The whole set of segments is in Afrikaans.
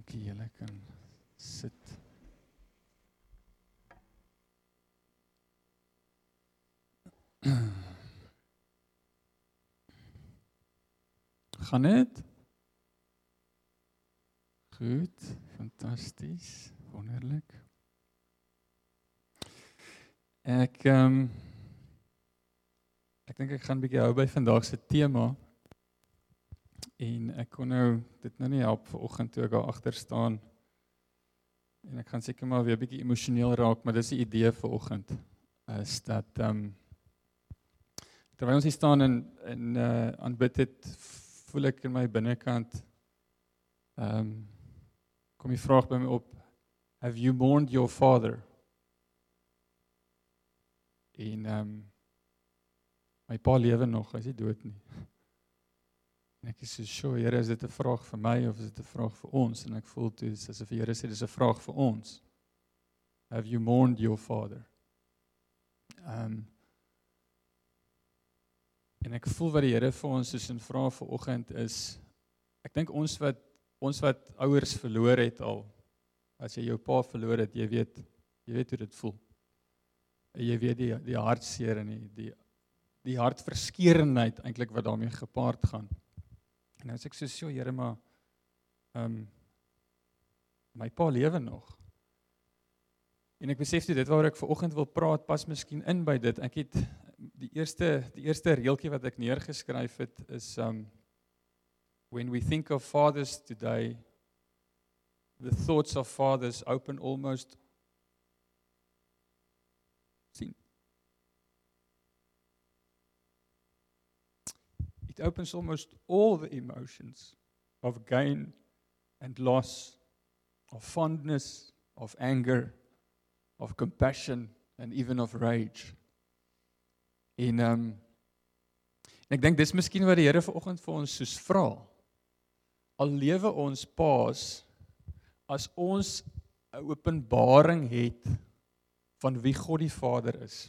Dankie, julle kan sit. Gaan dit? Goed, fantasties, wonderlik. Ek dink ek gaan 'n bietjie hou by vandag se tema. En ek kon dit nou nie help vanoggend toe ek daar agter staan. En ek gaan seker maar weer 'n bietjie emosioneel raak, maar dis die idee vanoggend. Is dat terwyl ons hier staan en aanbid het, voel ek in my binnekant kom die vraag by my op: Have you mourned your father? En my pa lewe nog, hy is nie dood nie. En ek is so, sure, Here, is dit 'n vraag vir my of is dit 'n vraag vir ons? En ek voel toe asof die Here sê dis 'n vraag vir ons. Have you mourned your father? En ek voel wat die Here vir ons soos 'n vraag vanoggend is, ek dink ons wat ouers verloor het al, as jy jou pa verloor het, jy weet hoe dit voel. Jy weet die hartseer en die hartverskeurendheid eintlik wat daarmee gepaard gaan. En nou sê ek so, Here, maar my pa lewe nog. En ek besef dit waaroor ek vanoggend wil praat, pas miskien in by dit. Ek het die eerste reeltjie wat ek neergeskryf het is when we think of fathers today, the thoughts of fathers open almost It opens almost all the emotions of gain and loss, of fondness, of anger, of compassion, and even of rage. En ek dink dis miskien wat die Here vanoggend vir ons soos vra. Al lewe ons paas, as ons 'n openbaring het van wie God die Vader is,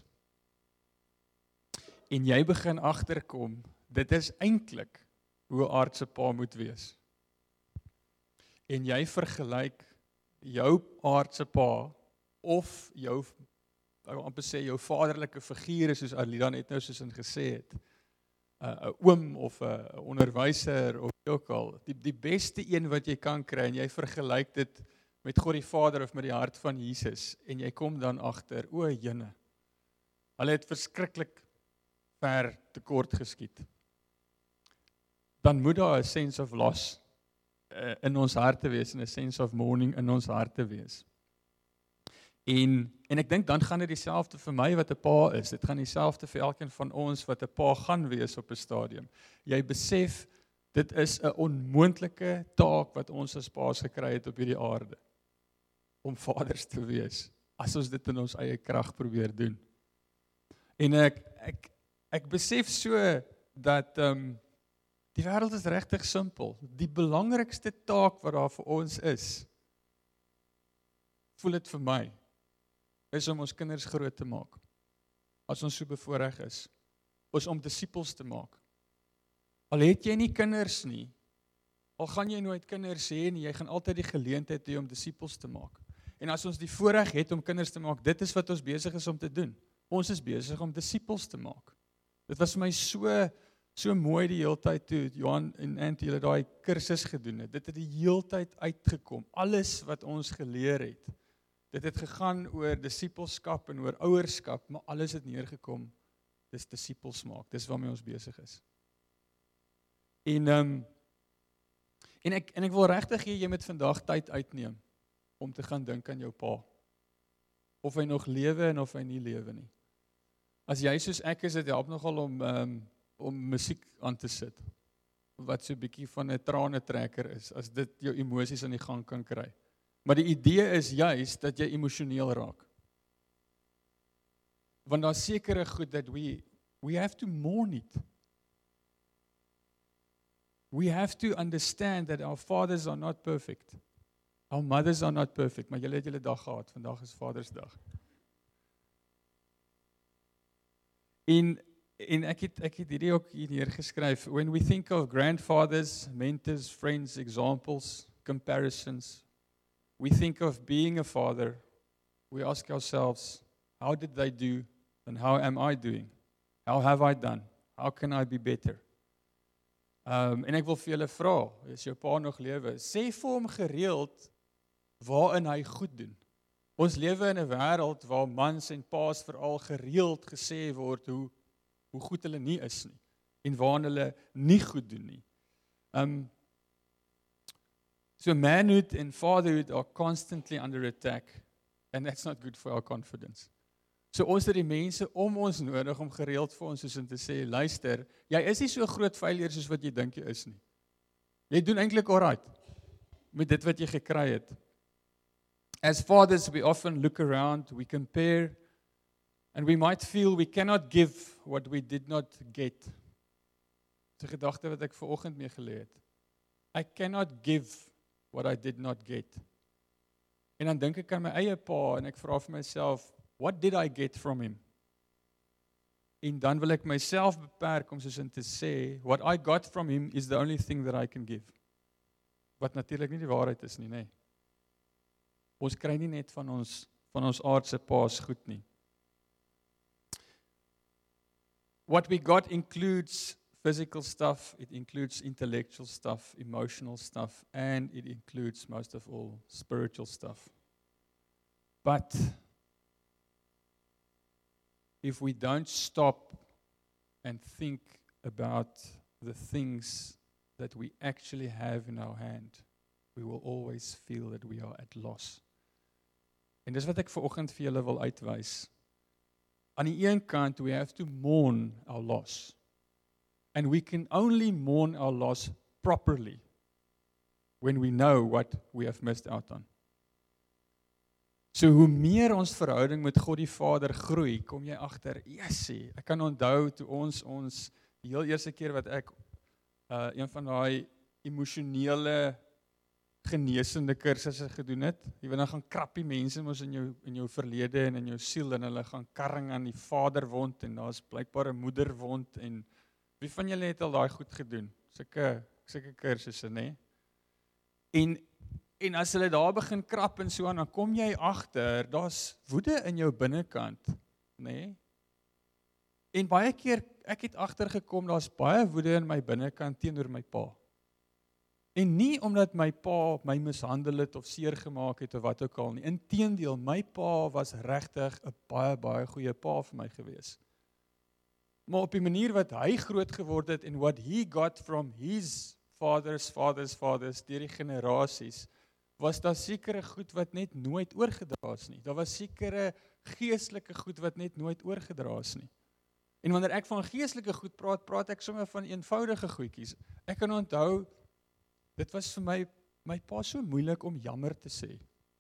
en jy begin agterkom, dit is eintlik hoe 'n aardse pa moet wees. En jy vergelyk jou aardse pa of jou, ek wil amper sê jou vaderlike figure soos Alida net nou soos in gesê het, 'n oom of 'n onderwyser of ook al, die beste een wat jy kan kry en jy vergelyk dit met God die Vader of met die hart van Jesus en jy kom dan agter, o jene, hulle het verskriklik ver tekort geskiet. Dan moet daar 'n sense of loss in ons harte wees en 'n sense of mourning in ons harte wees. En ek dink dan gaan dit dieselfde vir my wat 'n pa is. Dit gaan dieselfde vir elkeen van ons wat 'n pa gaan wees op 'n stadium. Jy besef dit is 'n onmoontlike taak wat ons as pa's gekry het op hierdie aarde om vaders te wees as ons dit in ons eie krag probeer doen. En ek besef so dat die wêreld is regtig simpel. Die belangrikste taak wat daar vir ons is, voel dit vir my, is om ons kinders groot te maak. As ons so bevoorreg is om disippels te maak. Al het jy nie kinders nie, al gaan jy nooit kinders hê nie, jy gaan altyd die geleentheid hê om disippels te maak. En as ons die voorreg het om kinders te maak, dit is wat ons besig is om te doen. Ons is besig om disippels te maak. Dit was vir my so mooi die heeltyd toe Johan en Antie hulle daai kursus gedoen het. Dit het die heeltyd uitgekom. Alles wat ons geleer het, dit het gegaan oor disippelskap en oor ouerskap, maar alles het neergekom, dis disippels maak. Dis waarmee ons besig is. En ek wil regtig hê jy moet vandag tyd uitneem om te gaan dink aan jou pa. Of hy nog lewe en of hy nie lewe nie. As jy soos ek is, dit help nogal om musiek aan te sit, wat so 'n bietjie van 'n tranetrekker is, as dit jou emosies aan die gang kan kry. Maar die idee is juis dat jy emosioneel raak. Want daar sekere goed dat we have to mourn it. We have to understand that our fathers are not perfect. Our mothers are not perfect, maar julle het julle dag gehad, vandag is Vadersdag. En ek het hierdie ook hier neergeskryf. When we think of grandfathers, mentors, friends, examples, comparisons, we think of being a father, we ask ourselves, how did they do and how am I doing? How have I done? How can I be better? En ek wil vir julle vra, as jou pa nog lewe, sê vir hom gereeld waarin hy goed doen. Ons lewe in 'n wêreld waar mans en paas veral gereeld gesê word hoe goed hulle nie is nie en waarin hulle nie goed doen nie. So manhood and fatherhood are constantly under attack, and that's not good for our confidence. So ons het die mense om ons nodig om gereeld vir ons soos in te sê, luister, jy is nie so groot failure soos wat jy dink jy is nie. Jy doen eintlik alright met dit wat jy gekry het. As fathers, we often look around, we compare, and we might feel we cannot give what we did not get. Dis 'n gedagte wat ek vanoggend mee geleer het. I cannot give what I did not get. En dan dink ek aan my eie pa en ek vra vir myself, what did I get from him? En dan wil ek myself beperk om soos in te sê, what I got from him is the only thing that I can give. Wat natuurlik nie die waarheid is nie, nê. Ons kry nie net van ons aardse paas goed nie. What we got includes physical stuff, it includes intellectual stuff, emotional stuff, and it includes, most of all, spiritual stuff. But if we don't stop and think about the things that we actually have in our hand, we will always feel that we are at loss. En dis wat ek vanoggend vir julle wil uitwys. Aan die een kant, we have to mourn our loss. And we can only mourn our loss properly when we know what we have missed out on. So hoe meer ons verhouding met God die Vader groei, kom jy agter, Jessie, ek kan onthou toe ons die heel eerste keer wat ek een van daai emosionele genesende kursusse gedoen het. Jy weet dan gaan krappie mense mos in jou verlede en in jou siel en hulle gaan karring aan die vaderwond en daar's blykbaar 'n moederwond en wie van julle het al daai goed gedoen? Sulke kursusse, nê? En as hulle daar begin krap en so aan, dan kom jy agter, daar's woede in jou binnekant, nê? En baie keer ek het agtergekom daar's baie woede in my binnekant teenoor my pa. En nie omdat my pa my mishandel het of seer gemaak het of wat ook al nie. Inteendeel, my pa was regtig 'n baie goeie pa vir my gewees. Maar op die manier wat hy groot geword het en what he got from his fathers deur die generasies, was daar sekere goed wat net nooit oorgedra is nie. Daar was sekere geestelike goed wat net nooit oorgedra is nie. En wanneer ek van geestelike goed praat ek sommer van eenvoudige goedjies. Ek kan onthou, dit was vir my pa so moeilik om jammer te sê.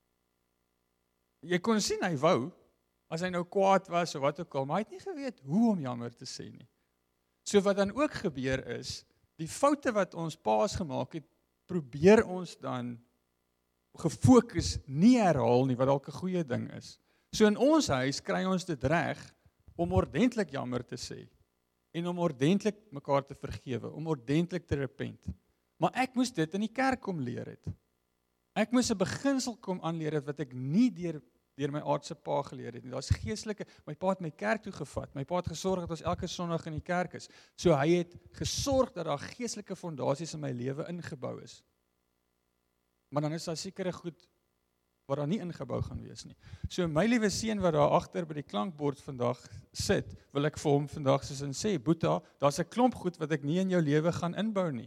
Jy kon sien hy wou, as hy nou kwaad was of wat ook al, maar hy het nie geweet hoe om jammer te sê nie. So wat dan ook gebeur is, die foute wat ons paas gemaak het, probeer ons dan gefokus nie herhaal nie, wat dalk 'n goeie ding is. So in ons huis kry ons dit reg om ordentlik jammer te sê en om ordentlik mekaar te vergewe, om ordentlik te repent. Maar ek moes dit in die kerk kom leer het. Ek moes 'n beginsel kom aanleer het wat ek nie deur my aardse pa geleer het nie. Daar's geestelike, my pa het my kerk toe gevat. My pa het gesorg dat ons elke Sondag in die kerk is. So hy het gesorg dat daar geestelike fondasies in my lewe ingebou is. Maar dan is daar sekere goed wat daar nie ingebou gaan wees nie. So my liewe seun wat daar agter by die klankbord vandag sit, wil ek vir hom vandag soos in sê, Boeta, daar's 'n klomp goed wat ek nie in jou lewe gaan inbou nie.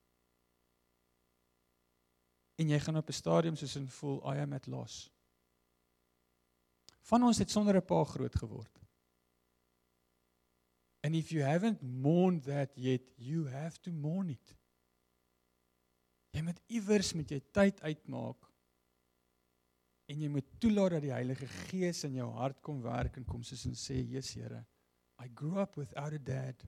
En jy gaan op 'n stadium soos in voel, I am at loss. Van ons het sonder 'n pa groot geword. And if you haven't mourned that yet, you have to mourn it. Jy moet iewers met jou tyd uitmaak en jy moet toelaat dat die Heilige Gees in jou hart kom werk en kom soos en sê, yes Here, I grew up without a dad.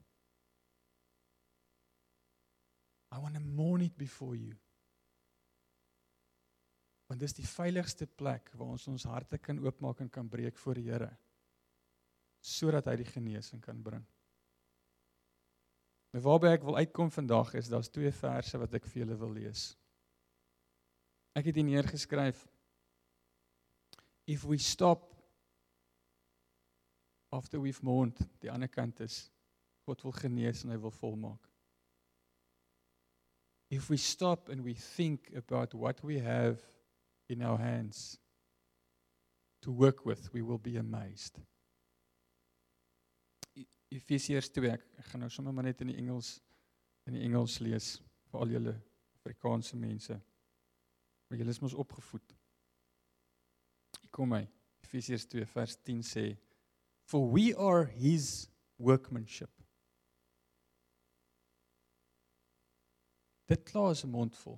I want to mourn it before you. Want dis die veiligste plek waar ons harte kan oopmaak en kan breek voor die Here, sodat hy die genesing kan bring. Maar waarby ek wil uitkom vandag is, daar's 2 verse wat ek vir julle wil lees. Ek het hier neergeskryf, if we stop after we've mourned, die ander kant is, God wil genees en hy wil volmaak. If we stop and we think about what we have in our hands to work with, we will be amazed. Efesiërs 2, ek gaan nou sommer maar net in die Engels lees, vir al julle Afrikaanse mense. Maar julle is mos opgevoed. Hier kom hy, Efesiërs 2 vers 10 sê, For we are his workmanship. Dit klaar is 'n mondvol.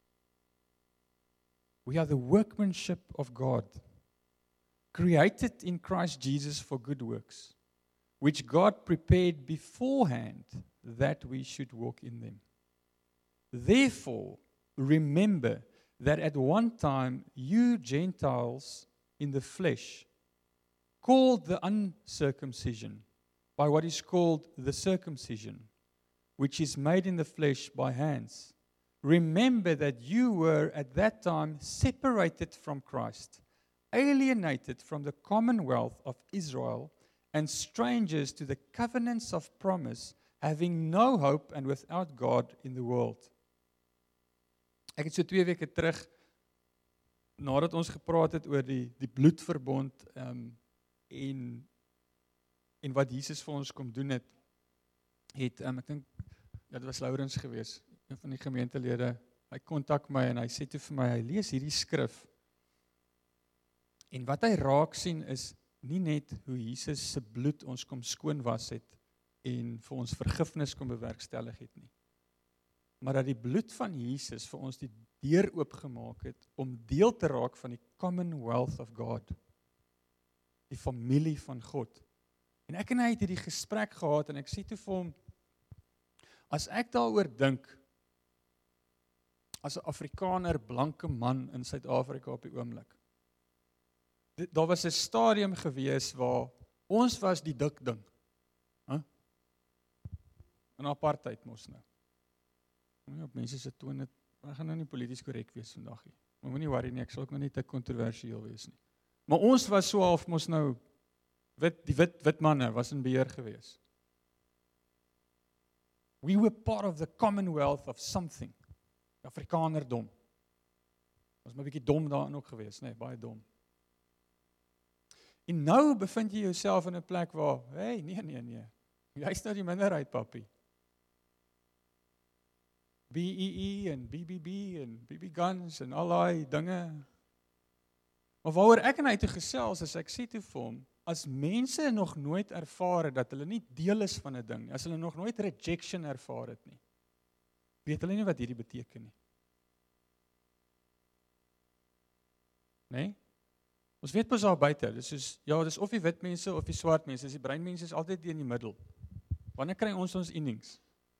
We are the workmanship of God, created in Christ Jesus for good works, which God prepared beforehand that we should walk in them. Therefore, remember that at one time you Gentiles in the flesh, called the uncircumcision by what is called the circumcision, which is made in the flesh by hands. Remember that you were at that time separated from Christ, alienated from the commonwealth of Israel, and strangers to the covenants of promise, having no hope and without God in the world. Ek het so 2 weke terug, nadat ons gepraat het oor die bloedverbond en wat Jesus vir ons kom doen het, ek dink, dit was Laurens gewees, een van die gemeentelede, hy kontak my en hy sê toe vir my, hy lees hierdie skrif, en wat hy raak sien is, nie net hoe Jesus se bloed ons kom skoon was het, en vir ons vergifnis kom bewerkstellig het nie, maar dat die bloed van Jesus vir ons die deur oopgemaak het, om deel te raak van die commonwealth of God, die familie van God. En ek en hy het hierdie gesprek gehad, en ek sê toe vir hom, as ek daaroor dink, as 'n Afrikaner, blanke man in Suid-Afrika op die oomblik, daar was 'n stadium gewees waar ons was die dik ding. In apartheid mos nou. Op mense se tone, ek gaan nou nie polities korrek wees vandag nie. Maar moenie worry nie, ek sal ook nou nie te kontroversieel wees nie. Maar ons was so half mos nou, die wit manne was in beheer gewees. We were part of the commonwealth of something. Afrikanerdom. Was maar 'n bietjie dom daarin ook gewees, nee, baie dom. En nou bevind jy jouself in 'n plek waar, hey, nee. Jy's nou die minderheid, papi. BEE en BBB en BB guns en al daai dinge. Maar waaroor ek en hy toe gesels is, ek sê toe vir hom, as mense nog nooit ervaar het dat hulle nie deel is van 'n ding, as hulle nog nooit rejection ervaar het nie, weet hulle nie wat hierdie beteken nie. Nee? Ons weet pas daar buite, dis of die wit mense of die swart mense, die bruin mense is altyd in die middel. Wanneer kry ons innings?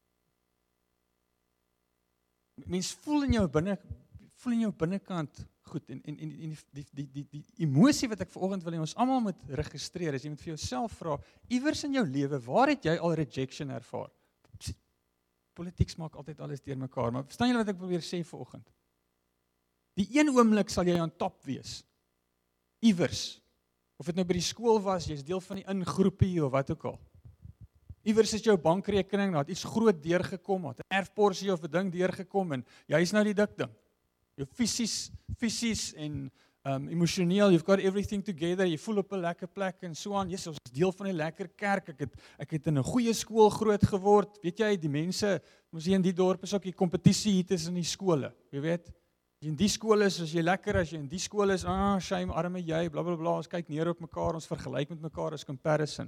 Mens voel in jou binnekant goed, en die emosie wat ek vanoggend wil hê ons almal moet registreer, is jy moet vir jouself vra, iewers in jou lewe, waar het jy al rejection ervaar? Politiek maak altyd alles deurmekaar, maar verstaan julle wat ek probeer sê vanoggend? Die een oomblik sal jy aan top wees, iewers, of dit nou by die skool was, jy is deel van die ingroepie of wat ook al. Iewers is jou bankrekening, daar het iets groot deurgekom, het 'n erfporsie of 'n ding deurgekom, en jy is nou die dik ding. Jou fisies en emosioneel, you've got everything together, jy voel op 'n lekker plek en so aan. Yes, ons is deel van 'n lekker kerk. Ek het in 'n goeie skool groot geword. Weet jy, die mense, ons hier in die dorp is ook die kompetisie hier tussen die skole. Jy weet, as jy in die skool is, as jy lekker, as jy in die skool is, shame, arme jy, blablabla, ons kyk neer op mekaar, ons vergelyk met mekaar as comparison.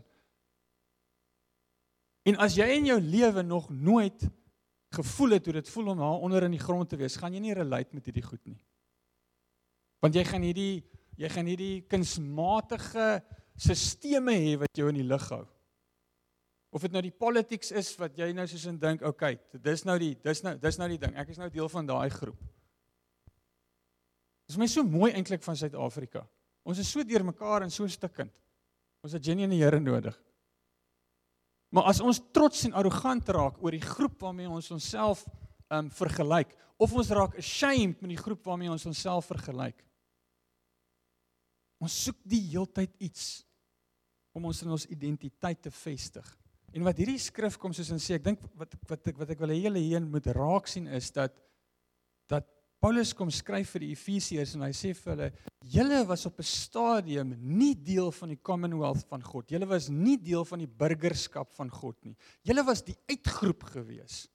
En as jy in jou lewe nog nooit gevoel het hoe dit voel om daar onder in die grond te wees, gaan jy nie relate met hierdie goed nie. Want jy gaan hierdie kunsmatige sisteme hê wat jou in die lug hou. Of dit nou die politics is wat jy nou soos in dink, okay, dis nou die ding. Ek is nou deel van daai groep. Dit is my so mooi eintlik van Suid-Afrika. Ons is so deurmekaar en so stikkend. Ons het Jenny en die Here nodig. Maar as ons trots en arrogant raak oor die groep waarmee ons onsself vergelyk, of ons raak ashamed met die groep waarmee ons onsself vergelyk, Ons soek die heeltyd iets om ons in ons identiteit te vestig. En wat hierdie skrif kom soos in sê, ek dink wat ek wil hê julle hier moet raak sien is dat Paulus kom skryf vir die Efesiërs en hy sê vir hulle, julle was op 'n stadium nie deel van die Commonwealth van God. Julle was nie deel van die burgerskap van God nie. Julle was die uitgroep gewees.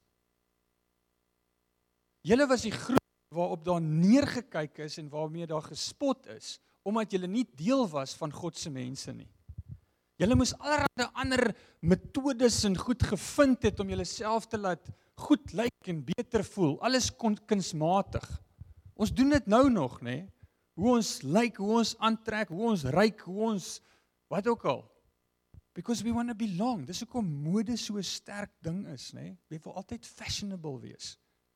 Julle was die groep waarop daar neergekyk is en waarmee daar gespot is, omdat julle nie deel was van God se mense nie. Julle moes allerlei ander metodes en goed gevind het om julleself te laat goed lyk en beter voel. Alles kunsmatig. Ons doen dit nou nog, né? Hoe ons lyk, hoe ons aantrek, hoe ons ryk, hoe ons wat ook al. Because we want to belong. Dis hoekom mode so 'n sterk ding is, né? Jy wil altyd fashionable wees.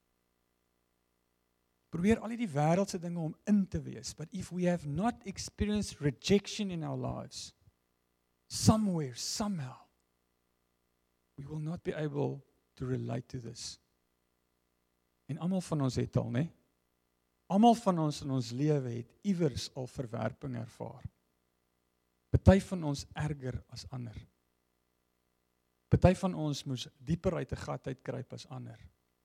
Probeer al die wêreldse dinge om in te wees. But if we have not experienced rejection in our lives, somewhere, somehow, we will not be able to relate to this. En almal van ons het al, né? Almal van ons in ons lewe het iewers al verwerping ervaar. Party van ons erger as ander. Party van ons moes dieper uit 'n gat uitkruip as ander.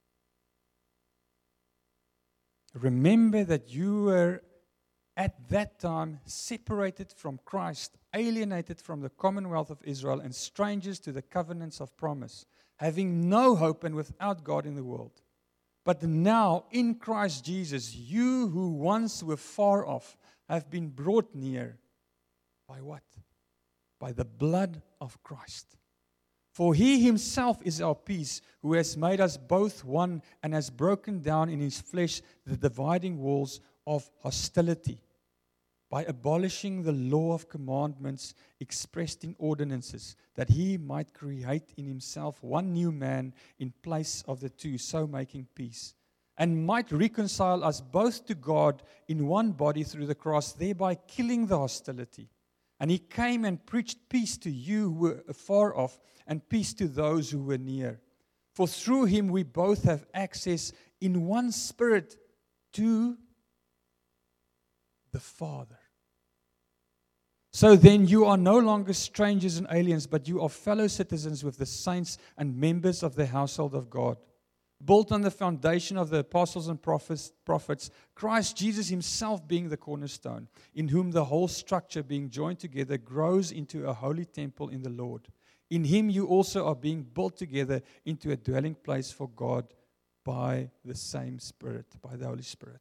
Remember that you were at that time separated from Christ, alienated from the commonwealth of Israel and strangers to the covenants of promise, having no hope and without God in the world. But now in Christ Jesus, you who once were far off have been brought near. By what? By the blood of Christ. For he himself is our peace, who has made us both one and has broken down in his flesh the dividing walls of hostility, by abolishing the law of commandments expressed in ordinances, that he might create in himself one new man in place of the two, so making peace, and might reconcile us both to God in one body through the cross, thereby killing the hostility. And he came and preached peace to you who were afar off, and peace to those who were near. For through him we both have access in one spirit to the Father. So then you are no longer strangers and aliens, but you are fellow citizens with the saints and members of the household of God. Built on the foundation of the apostles and prophets, Christ Jesus himself being the cornerstone, in whom the whole structure being joined together grows into a holy temple in the Lord. In him you also are being built together into a dwelling place for God by the same Spirit, by the Holy Spirit.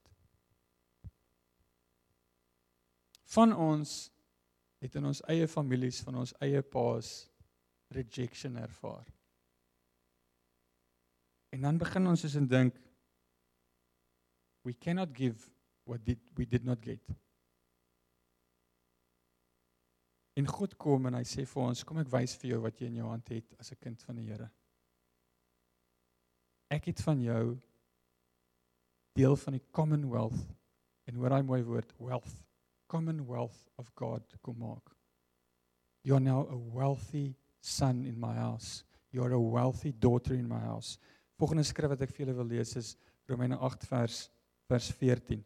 Van ons het in ons eie families, van ons eie paas, rejection ervaar. En dan begin ons eens en dink, we cannot give what we did not get. En God kom en hy sê vir ons, kom ek wys vir jou wat jy in jou hand het as 'n kind van die Here. Ek het van jou deel van die commonwealth, en hoor daai mooi woord, wealth, commonwealth of God kom maak. You are now a wealthy son in my house. You are a wealthy daughter in my house. Volgende skrif wat ek vir julle wil lees is Romeine 8 vers 14.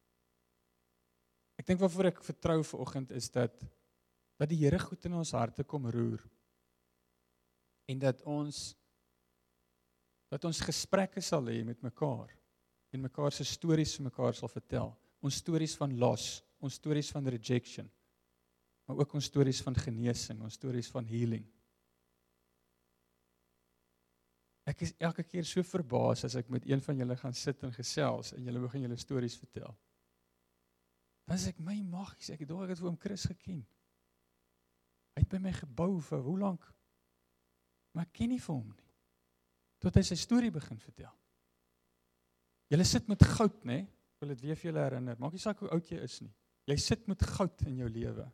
Ek dink waarvoor ek vertrou vanoggend is dat die Here goed in ons harte kom roer. En dat ons gesprekke sal hê met mekaar en mekaar se stories vir mekaar sal vertel. Ons stories van loss, ons stories van rejection, maar ook ons stories van genesing, ons stories van healing. Ek is elke keer so verbaas as ek met een van julle gaan sit en gesels en julle begin julle stories vertel. Dan sê ek, my magies, ek het vir oom Chris geken. Hy het by my gebou vir hoe lank? Maar ek ken nie vir hom nie. Tot hy sy storie begin vertel. Julle sit met goud, né? Ek wil dit weer vir julle herinner. Maak nie saak hoe oud jy is nie. Jy sit met goud in jou lewe.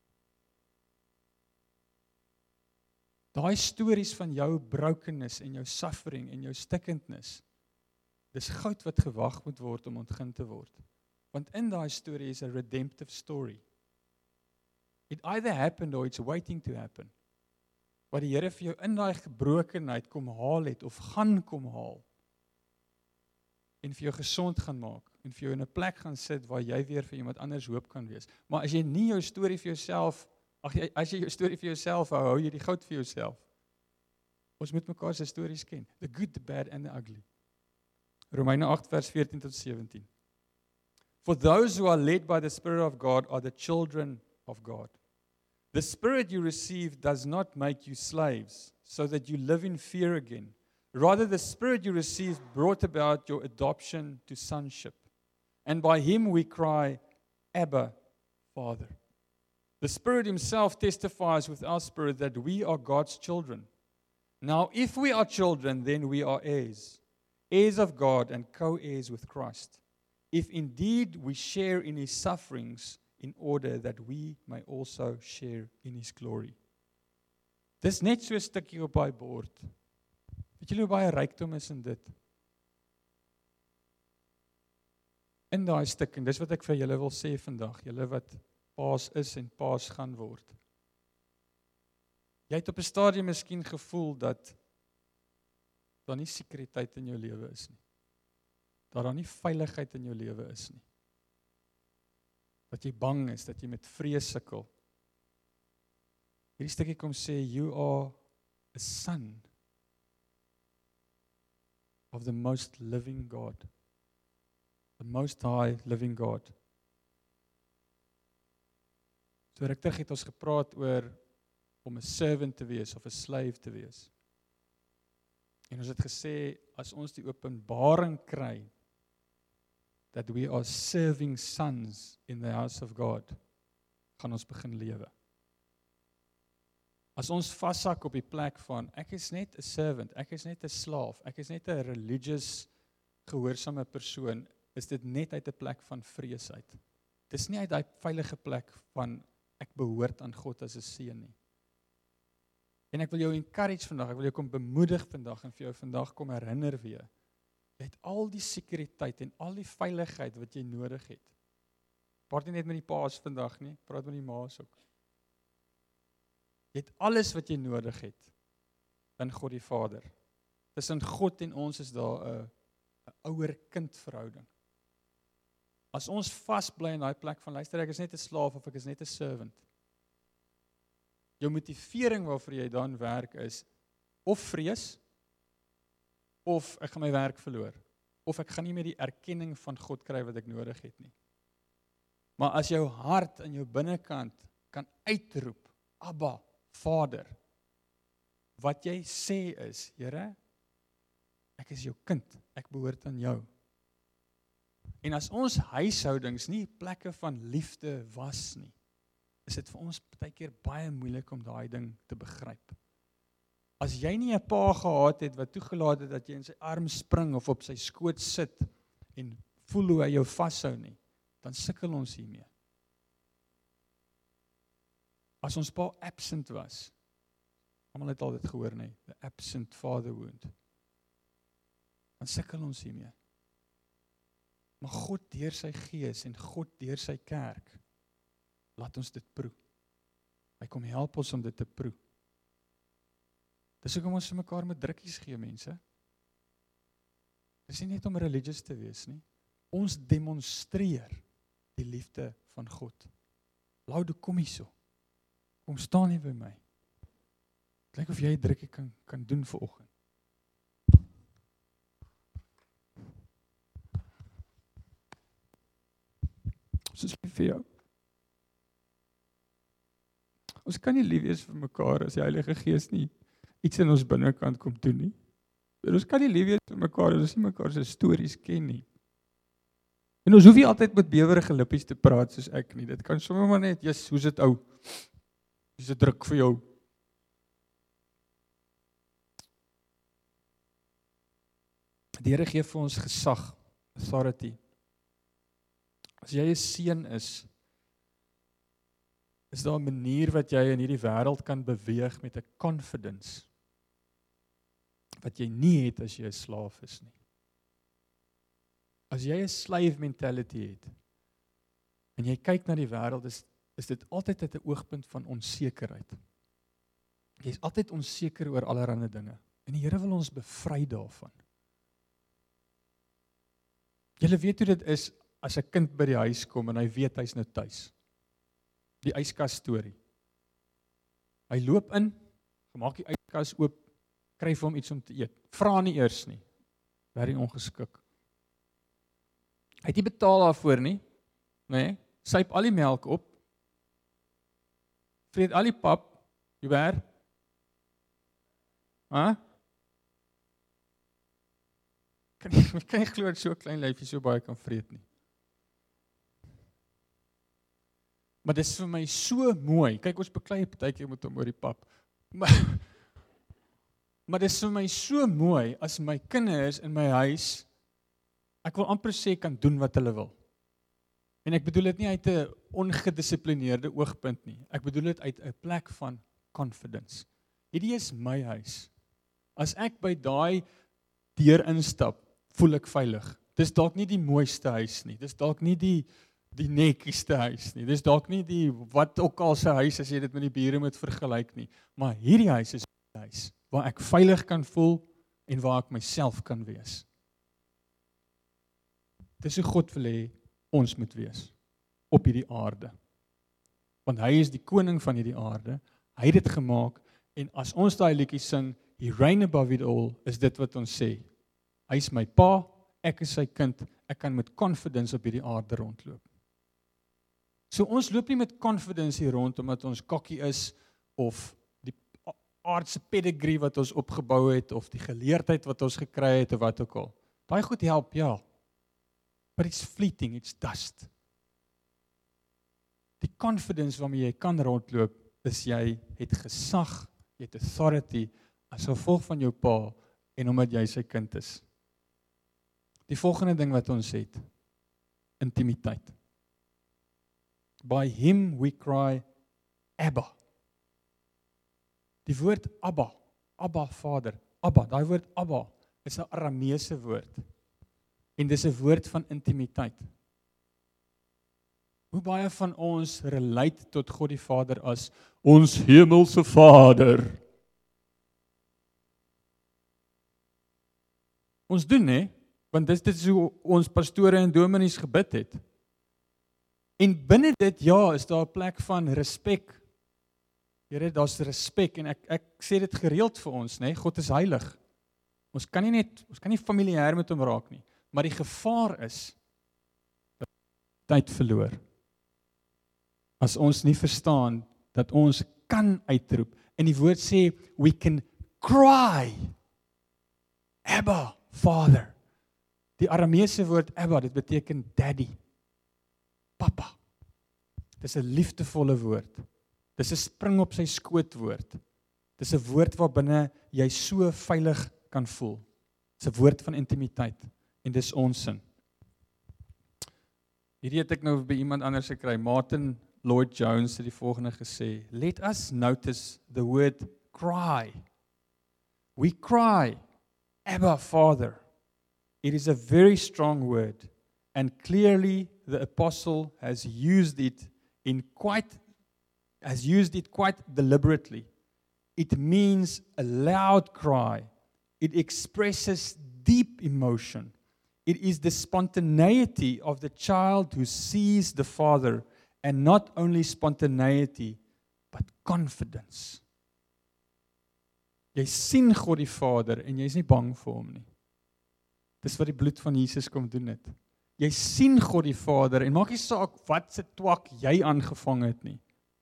Daai stories van jou brokenness en jou suffering en jou stikkendness, dis goud wat gewag moet word om ontgin te word. Want in daai storie is 'n redemptive story. It either happened or it's waiting to happen. Wat die Here vir jou in daai gebrokenheid kom haal het of gaan kom haal en vir jou gesond gaan maak en vir jou in 'n plek gaan sit waar jy weer vir iemand anders hoop kan wees. Maar as jy nie jou storie vir jouself, as jy jou storie vir jouself hou jy die goud vir jouself. Ons moet mekaar se stories ken. The good, the bad and the ugly. Romeine 8 vers 14 tot 17. For those who are led by the Spirit of God are the children of God. The Spirit you receive does not make you slaves, so that you live in fear again. Rather, the Spirit you received brought about your adoption to sonship. And by Him we cry, Abba, Father. The Spirit Himself testifies with our spirit that we are God's children. Now, if we are children, then we are heirs, heirs of God and co-heirs with Christ. If indeed we share in His sufferings, in order that we may also share in His glory. Dis net so 'n stukkie op daai bord. Weet julle hoe baie rykdom is in dit? In daai stuk, en dis wat ek vir julle wil sê vandag, julle wat paas is en paas gaan word. Jy het op 'n stadium miskien gevoel dat daar nie sekuriteit in jou lewe is nie. Dat daar nie veiligheid in jou lewe is nie. Dat jy bang is, dat jy met vrees sukkel. Hierdie stukkie kom sê, you are a son of the most living God. The most high living God. So ruk terug het ons gepraat oor om 'n servant te wees of 'n slave te wees. En ons het gesê, as ons die openbaring kry, that we are serving sons in the house of God, gaan ons begin lewe. As ons vashak op die plek van, ek is net 'n servant, ek is net 'n slaaf, ek is net 'n religious, gehoorsame persoon, is dit net uit 'n plek van vrees uit. Dis nie uit daai veilige plek van, ek behoort aan God as 'n seun nie. En ek wil jou encourage vandag, ek wil jou kom bemoedig vandag, en vir jou vandag kom herinner weer, jy het al die sekuriteit en al die veiligheid wat jy nodig het. Praat nie net met die paas vandag nie, praat met die maas ook. Jy het alles wat jy nodig het in God die Vader. Tussen God en ons is daar 'n ouer-kind verhouding. As ons vasbly in daai plek van, luister, ek is net 'n slaaf of ek is net 'n servant. Jou motivering waarvoor jy dan werk is of vrees, of ek gaan my werk verloor, of ek gaan nie meer die erkenning van God kry wat ek nodig het nie. Maar as jou hart in jou binnekant kan uitroep, Abba, Vader, wat jy sê is, Here, ek is jou kind, ek behoort aan jou. En as ons huishoudings nie plekke van liefde was nie, is dit vir ons baie keer baie moeilik om daai ding te begryp. As jy nie 'n pa gehad het wat toegelaat het dat jy in sy arm spring of op sy skoot sit en voel hoe hy jou vashou nie, dan sukkel ons hiermee. As ons pa absent was, almal het al dit gehoor nie, the absent father wound, dan sukkel ons hiermee. Maar God deur sy gees en God deur sy kerk, laat ons dit proe. Hy kom help ons om dit te proe. Dis hoekom ons vir mekaar met drukkies gee, mense. Dis nie net om religious te wees nie. Ons demonstreer die liefde van God. Laude, kom hier so. Kom staan hier by my. Het lyk of jy 'n drukkie kan doen vir oggend. Ons is lief vir jou. Ons kan nie lief wees vir mekaar as die Heilige Gees nie iets in ons binnekant kom doen nie. En ons kan nie lief wees vir mekaar as ons nie mekaar se stories ken nie. En ons hoef nie altyd met bewerige lippies te praat soos ek nie. Dit kan sommer maar net, Jesus, hoe's dit ou? Dis 'n druk vir jou. Die Here gee vir ons gesag, authority. As jy 'n seun is daar 'n manier wat jy in hierdie wêreld kan beweeg met 'n confidence wat jy nie het as jy 'n slaaf is nie. As jy 'n slave mentality het en jy kyk na die wêreld, is dit altyd uit 'n oogpunt van onsekerheid. Jy is altyd onseker oor allerlei dinge en die Here wil ons bevry daarvan. Julle weet hoe dit is as 'n kind by die huis kom en hy weet hy's nou tuis. Die yskas storie. Hy loop in, gemaak die yskas oop, kry vir hom iets om te eet. Vra nie eers nie. Baie ongeskik. Hy het nie betaal daarvoor nie, nê? Syp al die melk op. Vreet al die pap, Joubert? Kan jy glo dat so 'n klein lyfie so baie kan vreet nie? Maar dit is vir my so mooi. Kyk, ons beklei partykeer met hom oor die pap. Maar dit is vir my so mooi as my kinders in my huis, ek wil amper sê, kan doen wat hulle wil. En ek bedoel dit nie uit 'n ongedissiplineerde oogpunt nie. Ek bedoel dit uit 'n plek van confidence. Hierdie is my huis. As ek by daai deur instap, voel ek veilig. Dis dalk nie die mooiste huis nie. Dis dalk nie die netjieste huis nie. Dis dalk nie die wat ook al se huis as jy dit met die bure moet vergelyk nie. Maar hierdie huis is 'n huis waar ek veilig kan voel en waar ek myself kan wees. Dis hoe God wil hê ons moet wees op hierdie aarde. Want hy is die koning van hierdie aarde. Hy het dit gemaak en as ons daai liedjie sing, He reign above it all, is dit wat ons sê. Hy is my pa, ek is sy kind, ek kan met confidence op hierdie aarde rondloop. So ons loop nie met confidence hier rond omdat ons kokkie is of die aardse pedigree wat ons opgebou het of die geleerdheid wat ons gekry het of wat ook al. Daai goed help, ja. But it's fleeting, it's dust. Die confidence waarmee jy kan rondloop is jy het gesag, jy het authority as gevolg van jou pa en omdat jy sy kind is. Die volgende ding wat ons het, intimiteit. By him we cry, Abba. Die woord Abba, Abba Vader, Abba, daai woord Abba is 'n Arameese woord. En dis 'n woord van intimiteit. Hoe baie van ons relate tot God die Vader as ons hemelse Vader? Ons doen, hè? Want dit is hoe ons pastore en dominees gebid het. En binne dit, ja, is daar 'n plek van respek. Here, daar's respek en ek sê dit gereeld vir ons, né? God is heilig. Ons kan nie familiêr met hom raak nie. Maar die gevaar is dat tyd verloor. As ons nie verstaan dat ons kan uitroep. En die woord sê, we can cry. Abba, Father. Die Arameese woord Abba, dit beteken daddy. Papa. Dis 'n liefdevolle woord. Dis 'n spring op sy skoot woord. Dis 'n woord waarbinne jy so veilig kan voel. Dis 'n woord van intimiteit en dis ons sin. Hierdie het ek nou by iemand anders gekry. Martin Lloyd-Jones het die volgende gesê: Let us notice the word cry. We cry, Abba, Father. It is a very strong word, and clearly the apostle has used it quite deliberately. It means a loud cry. It expresses deep emotion. It is the spontaneity of the child who sees the Father, and not only spontaneity, but confidence. Jy sien God die Vader en jy is nie bang vir hom nie. Dis wat die bloed van Jesus kom doen het. Jy sien God die Vader en maak nie saak wat se twak jy aangevang het nie.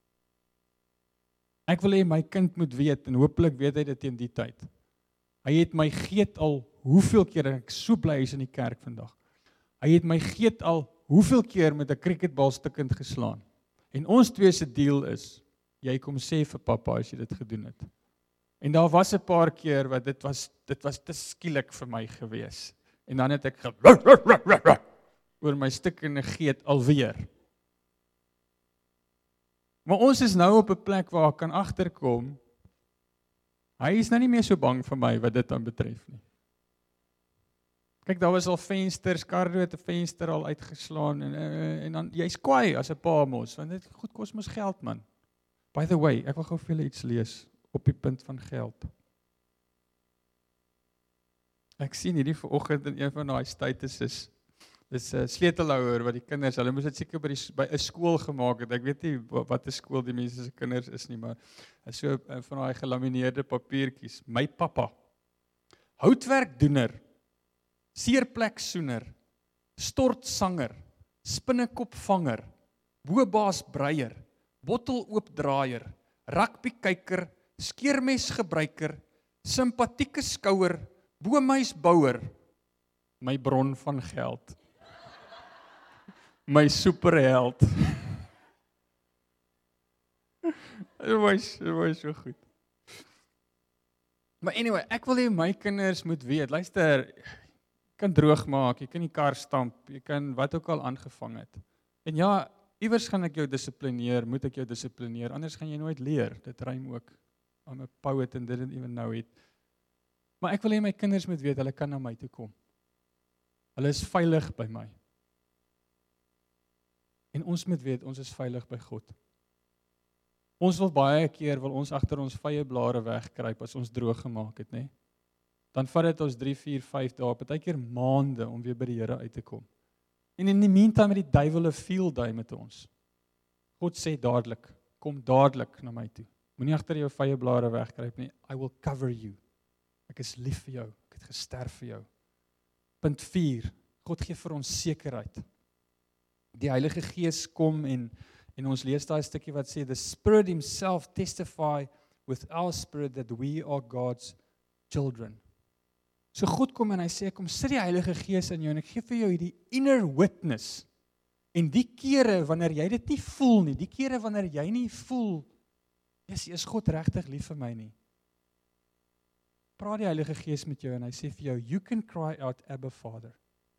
Ek wil hê my kind moet weet en hopelik weet hy dit teen die tyd. Hy het my geet al hoeveel keer en ek so bly hy's in die kerk vandag. Hy het my geet al hoeveel keer met 'n cricketbal stukkend geslaan. En ons twee se deal is, jy kom sê vir pappa as jy dit gedoen het. En daar was 'n paar keer wat dit was te skielik vir my gewees. En dan het ek oor my stukkende geet alweer. Maar ons is nou op 'n plek waar ek kan agterkom. Hy is nou nie meer so bang vir my wat dit dan betref nie. Kyk, daar was al vensters, Cardo het 'n venster al uitgeslaan en dan jy's kwaai as 'n pa mos, want dit goed kos mos geld man. By the way, ek wil gou vir julle iets lees op die punt van geld. Ek sien hierdie vanoggend in een van daai statuses Dis 'n sleutelhouer wat die kinders, hulle moes dit seker by 'n skool gemaak het. Ek weet nie wat 'n skool die mense se kinders is nie, maar is so van daai gelamineerde papiertjies. My pappa. Houtwerkdoener, seerpleksoener, stortsanger, spinnekopvanger, bobaasbreier, botteloopdraaier, rugbykyker, skeermesgebruiker, simpatieke skouer, boemuisbouer, my bron van geld. My superheld. Dit was so goed. Maar anyway, ek wil hê my kinders moet weet, luister, jy kan droog maak, jy kan die kar stamp, jy kan wat ook al aangevang het. En ja, iewers gaan ek jou dissiplineer, moet ek jou dissiplineer, anders gaan jy nooit leer. Dit rym ook. I'm a poet and didn't even know it. Maar ek wil hê my kinders moet weet, hulle kan na my toe kom. Hulle is veilig by my. En ons moet weet, ons is veilig by God. Ons wil baie keer, wil ons agter ons vye blare wegkruip as ons droog gemaak het, nê? Dan vat dit ons 3, 4, 5 dae, partykeer maande om weer by die Here uit te kom. En in die meantime het die duiwel 'n field day met ons. God sê dadelik, kom dadelik na my toe. Moenie agter jou vye blare wegkruip nie. I will cover you. Ek is lief vir jou. Ek het gesterf vir jou. Punt 4. God gee vir ons sekerheid. Die Heilige Gees kom en ons lees daai stukkie wat sê the Spirit himself testify with our spirit that we are God's children. So God kom en hy sê kom sit die Heilige Gees in jou en ek gee vir jou hierdie inner witness. En die kere wanneer jy dit nie voel nie, die kere wanneer jy nie voel is God regtig lief vir my nie. Praat die Heilige Gees met jou en hy sê vir jou you can cry out Abba Father.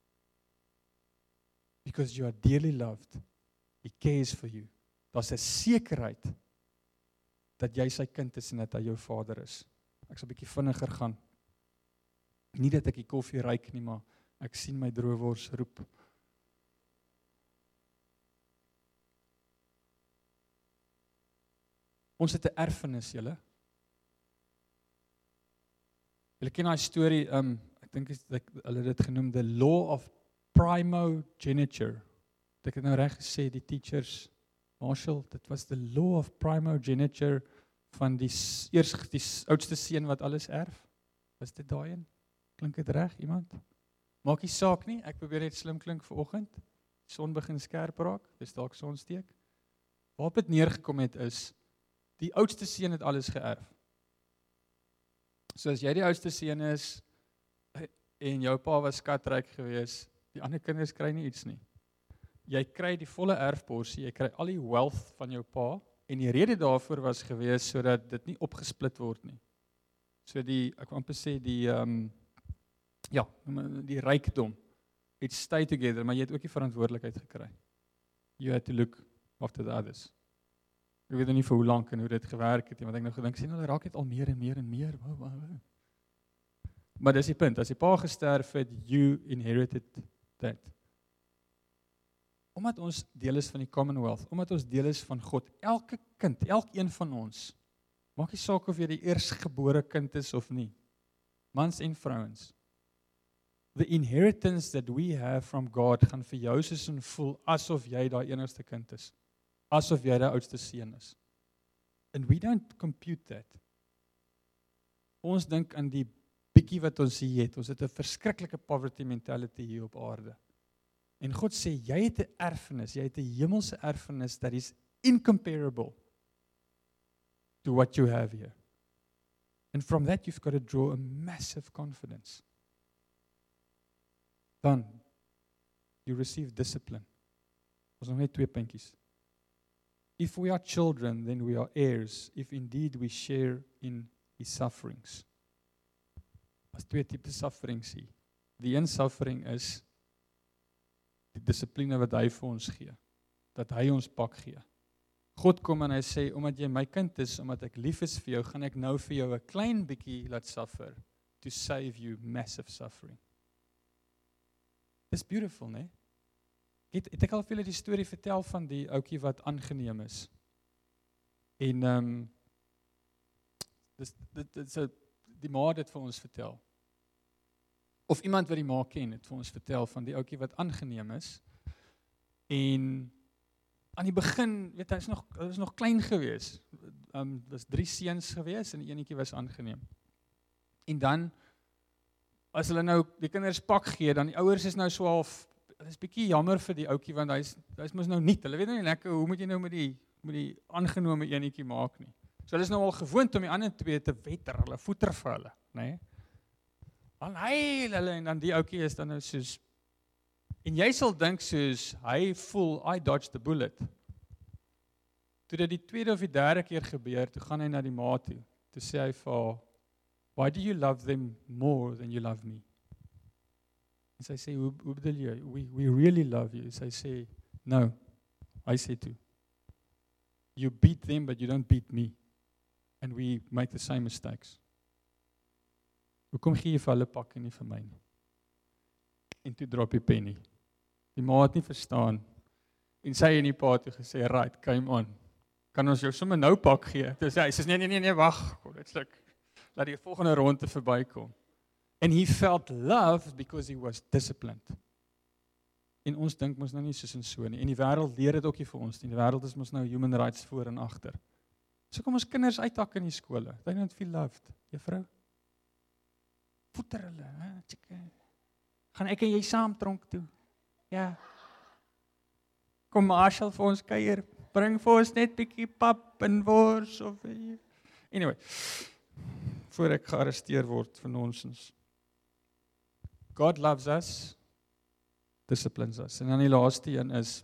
Because you are dearly loved. He cares for you. Daar's 'n sekerheid dat jy sy kind is en dat hy jou vader is. Ek sal 'n bietjie vinniger gaan. Nie dat ek die koffie ruik nie, maar ek sien my droewors roep. Ons het 'n erfenis, julle. Julle ken daai storie, ek dink hulle het dit genoem the law of primogeniture. Ek het nou reg gesê, die teachers, Marshall, dit was the law of primogeniture van die oudste seun wat alles erf. Was dit daai een? Klink dit reg, iemand? Maak nie saak nie, ek probeer net slim klink vanoggend. Son begin skerp raak, dis dalk sonsteek. Waarop dit neergekom het is, die oudste seun het alles geërf. So as jy die oudste seun is, en jou pa was skatryk geweest, die ander kinders kry nie iets nie. Jy kry die volle erfporsie, jy kry al die wealth van jou pa, en die rede daarvoor was geweest, sodat dit nie opgesplit word nie. So ek wil amper sê, die rykdom, it stay together, maar jy het ook die verantwoordelikheid gekry. You had to look after the others. Ek weet nie vir hoe lank en hoe dit gewerk het, want ek nou gedink, sien hulle raak net al meer en meer en meer. Maar dis die punt, as die pa gesterf het, you inherited that. Omdat ons deel is van die Commonwealth, omdat ons deel is van God, elke kind, elkeen van ons, maak nie saak of jy die eersgebore kind is of nie, mans en vrouens, the inheritance that we have from God gaan vir jou soos en voel asof jy daai enigste kind is, asof jy die oudste seun is. And we don't compute that. Ons dink aan die bietjie wat ons hier het, ons het 'n verskriklike poverty mentality hier op aarde. En God sê, jy het 'n erfenis, jy het 'n hemelse erfenis that is incomparable to what you have here. And from that you've got to draw a massive confidence. Dan, you receive discipline. Ons nog net 2 puntjies. If we are children, then we are heirs, if indeed we share in his sufferings. Daar's 2 tipe sufferings hier. Die een suffering is die dissipline wat hy vir ons gee, dat hy ons pak gee. God kom en hy sê, omdat jy my kind is, omdat ek lief is vir jou, gaan ek nou vir jou 'n klein bietjie laat suffer, to save you massive suffering. It's beautiful, né? Het ek al vir julle die storie vertel van die ouetjie wat aangeneem is. En die ma het dit vir ons vertel. Of iemand wat die ma ken het vir ons vertel van die ouetjie wat aangeneem is. En aan die begin, weet hy was nog klein gewees. Was 3 seuns gewees en die enetjie was aangeneem. En dan as hulle nou die kinders pak gee, dan die ouers is nou so half, dit is bietjie jammer vir die ouetjie want hy's mos nou nie. Hulle weet nou nie lekker hoe moet jy nou met die aangenome enetjie maak nie. So hulle is nou al gewoond om die ander twee te wetter, hulle voeter vir hulle, né? Dan huil hulle en dan die ouetjie is dan nou soos, en jy sal dink soos, hy voel, I dodged the bullet. Toe dit die tweede of die derde keer gebeur, toe gaan hy na die ma toe sê hy vir haar, why do you love them more than you love me? En sy sê, hoe bedoel jy? We really love you. Sy sê, no, I say too. You beat them, but you don't beat me. And we make the same mistakes. Hoekom gee jy vir hulle pak en nie vir my nie? En toe drop die penny. Die ma het nie verstaan. En sy en die pa het gesê, right, come on. Kan ons jou sommer nou pak gee? Toe sê hy, sy sê, nee, wag, dit sluk. Laat die volgende ronde verbykom. And he felt loved because he was disciplined. En ons dink mos nou nie soos en so nie. En die wêreld leer dit ook nie vir ons nie. Die wêreld is mos nou human rights voor en agter. So kom ons kinders uithak in die skole. They don't feel loved. Juffrou? Voeter hulle, hè? Gaan ek en jy saam tronk toe? Ja. Kom Marshall vir ons kuier. Bring vir ons net bietjie pap en wors of anyway. Voor ek gearresteer word vir nonsens. God loves us, disciplines us. En dan die laaste een is,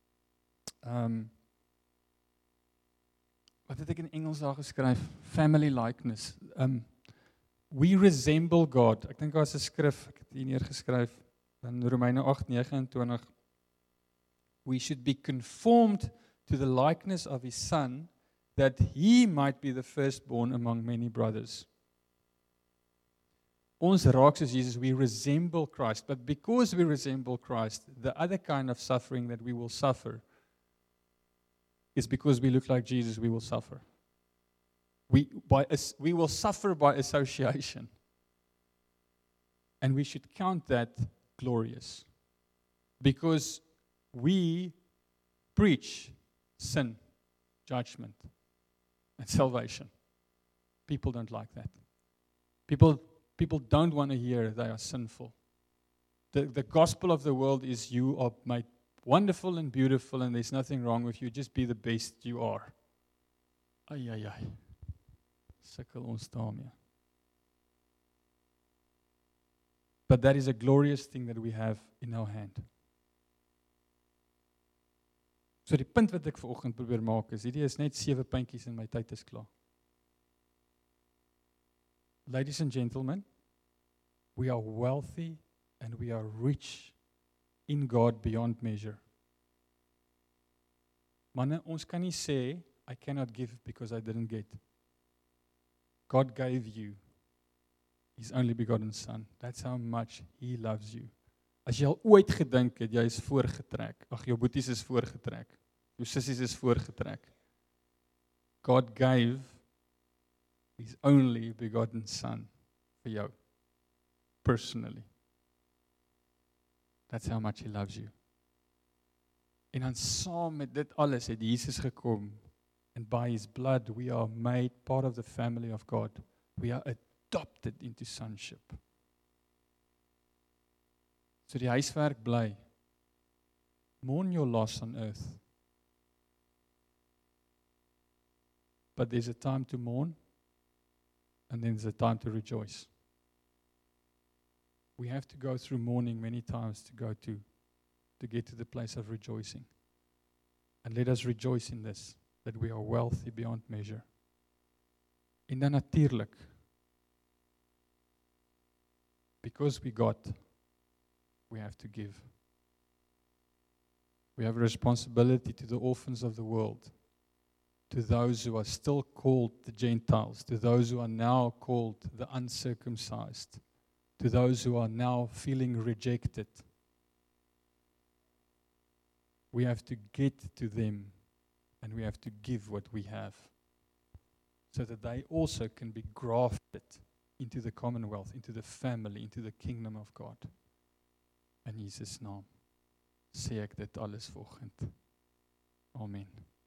wat het ek in Engels daar geskryf? Family likeness. We resemble God. Ek dink daar is 'n skrif, ek het hier neergeskryf, in Romeine 8:29. We should be conformed to the likeness of his son, that he might be the firstborn among many brothers. Ons raak soos Jesus, we resemble Christ, but because we resemble Christ, the other kind of suffering that we will suffer is because we look like Jesus, we will suffer. We will suffer by association. And we should count that glorious. Because we preach sin, judgment, and salvation. People don't like that. People don't want to hear they are sinful. The gospel of the world is you are made wonderful and beautiful and there's nothing wrong with you. Just be the best you are. Ai. Sukkel ons daarmee. But that is a glorious thing that we have in our hand. So die punt wat ek vanoggend probeer maak is, hierdie is net 7 puntjies en my tyd is klaar. Ladies and gentlemen, we are wealthy and we are rich in God beyond measure. Manne, ons kan nie sê, I cannot give because I didn't get. God gave you His only begotten son. That's how much He loves you. As jy al ooit gedink het, jy is voorgetrek. Ag, jou boeties is voorgetrek. Jou sissies is voorgetrek. God gave His only begotten son vir jou. Personally. That's how much He loves you. En dan saam met dit alles het Jesus gekom. And by His blood we are made part of the family of God. We are adopted into sonship. So die huiswerk bly. Mourn your loss on earth. But there's a time to mourn. And then there's a time to rejoice. We have to go through mourning many times to get to the place of rejoicing. And let us rejoice in this, that we are wealthy beyond measure. En dan natuurlik, because we got, we have to give. We have a responsibility to the orphans of the world, to those who are still called the Gentiles, to those who are now called the uncircumcised, to those who are now feeling rejected. We have to get to them and we have to give what we have so that they also can be grafted into the commonwealth, into the family, into the kingdom of God. In Jesus naam sê ek dit alles vanoggend. Amen.